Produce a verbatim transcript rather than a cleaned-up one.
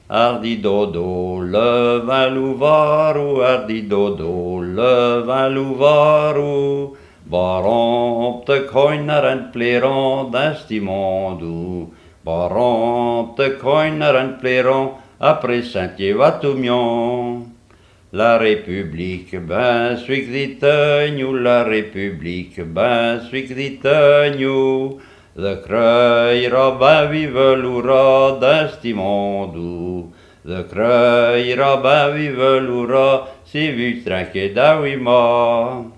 Ardi dodo, le valuvaru, ardi dodo, le valuvaru. Waarom op de koiner en pleron d'esti mondo? Waarom op de koiner en pleron après Saint-Yvatumion? La République, ben suicritegnu, la République, ben suicritegnu. De kruira ben vivelura d'esti mondo. De kruira ben vivelura si vu tranque da wima.